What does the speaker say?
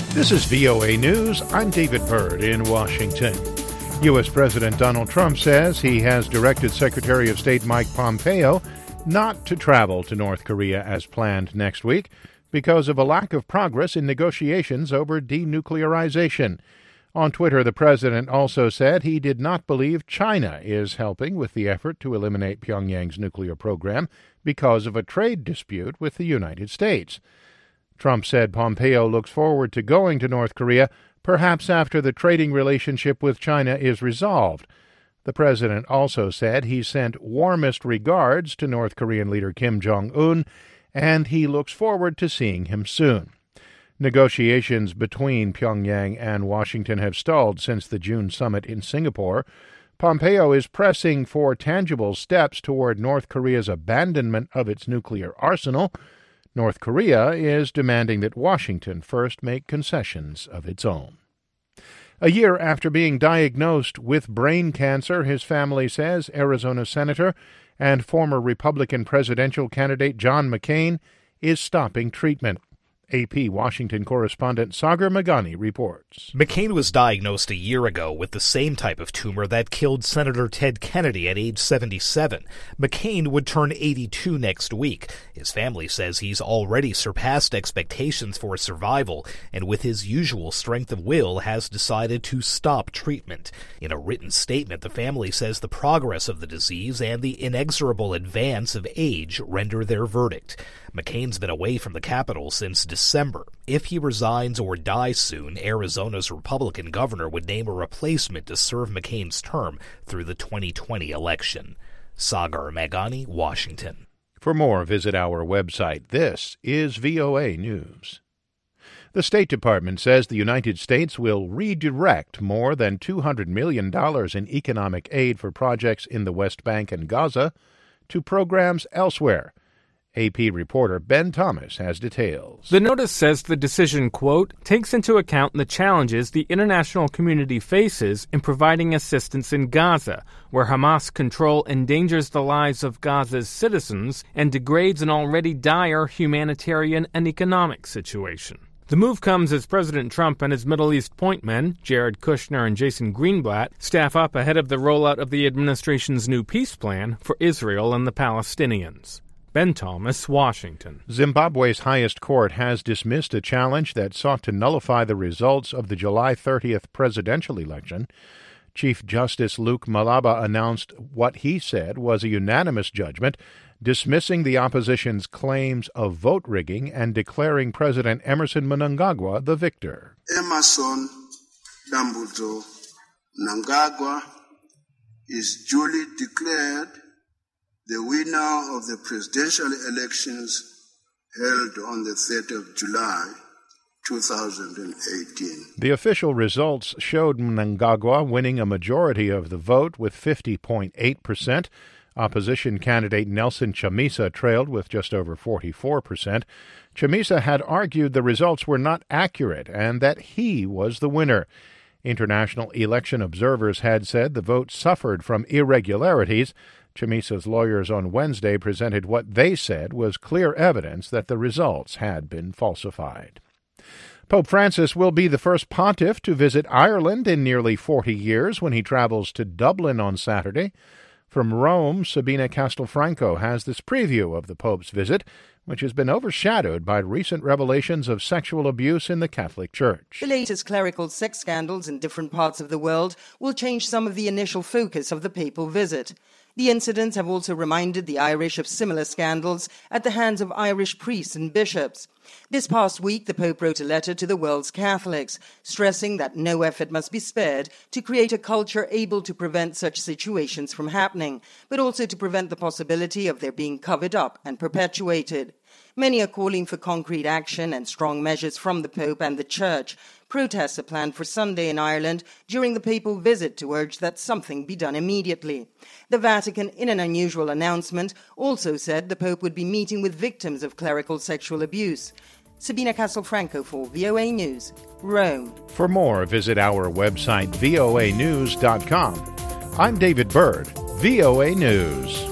This is VOA News. I'm David Byrd in Washington. U.S. President Donald Trump says he has directed Secretary of State Mike Pompeo not to travel to North Korea as planned next week because of a lack of progress in negotiations over denuclearization. On Twitter, the president also said he did not believe China is helping with the effort to eliminate Pyongyang's nuclear program because of a trade dispute with the United States. Trump said Pompeo looks forward to going to North Korea, perhaps after the trading relationship with China is resolved. The president also said he sent warmest regards to North Korean leader Kim Jong-un, and he looks forward to seeing him soon. Negotiations between Pyongyang and Washington have stalled since the June summit in Singapore. Pompeo is pressing for tangible steps toward North Korea's abandonment of its nuclear arsenal. North Korea is demanding that Washington first make concessions of its own. A year after being diagnosed with brain cancer, his family says Arizona Senator and former Republican presidential candidate John McCain is stopping treatment. AP Washington correspondent Sagar Meghani reports. McCain was diagnosed a year ago with the same type of tumor that killed Senator Ted Kennedy at age 77. McCain would turn 82 next week. His family says he's already surpassed expectations for survival and with his usual strength of will has decided to stop treatment. In a written statement, the family says the progress of the disease and the inexorable advance of age render their verdict. McCain's been away from the Capitol since December. If he resigns or dies soon, Arizona's Republican governor would name a replacement to serve McCain's term through the 2020 election. Sagar Meghani, Washington. For more, visit our website. This is VOA News. The State Department says the United States will redirect more than $200 million in economic aid for projects in the West Bank and Gaza to programs elsewhere. AP reporter Ben Thomas has details. The notice says the decision, quote, takes into account the challenges the international community faces in providing assistance in Gaza, where Hamas control endangers the lives of Gaza's citizens and degrades an already dire humanitarian and economic situation. The move comes as President Trump and his Middle East point men, Jared Kushner and Jason Greenblatt, staff up ahead of the rollout of the administration's new peace plan for Israel and the Palestinians. Ben Thomas, Washington. Zimbabwe's highest court has dismissed a challenge that sought to nullify the results of the July 30th presidential election. Chief Justice Luke Malaba announced what he said was a unanimous judgment, dismissing the opposition's claims of vote rigging and declaring President Emerson Mnangagwa the victor. Emerson Dambudzo Mnangagwa is duly declared the winner of the presidential elections held on the 3rd of July, 2018. The official results showed Mnangagwa winning a majority of the vote with 50.8%. Opposition candidate Nelson Chamisa trailed with just over 44%. Chamisa had argued the results were not accurate and that he was the winner. International election observers had said the vote suffered from irregularities. Chamisa's lawyers on Wednesday presented what they said was clear evidence that the results had been falsified. Pope Francis will be the first pontiff to visit Ireland in nearly 40 years when he travels to Dublin on Saturday. From Rome, Sabina Castelfranco has this preview of the Pope's visit, which has been overshadowed by recent revelations of sexual abuse in the Catholic Church. The latest clerical sex scandals in different parts of the world will change some of the initial focus of the papal visit. The incidents have also reminded the Irish of similar scandals at the hands of Irish priests and bishops. This past week, the Pope wrote a letter to the world's Catholics, stressing that no effort must be spared to create a culture able to prevent such situations from happening, but also to prevent the possibility of their being covered up and perpetuated. Many are calling for concrete action and strong measures from the Pope and the Church. Protests are planned for Sunday in Ireland during the papal visit to urge that something be done immediately. The Vatican, in an unusual announcement, also said the Pope would be meeting with victims of clerical sexual abuse. Sabina Castelfranco for VOA News, Rome. For more, visit our website voanews.com. I'm David Byrd, VOA News.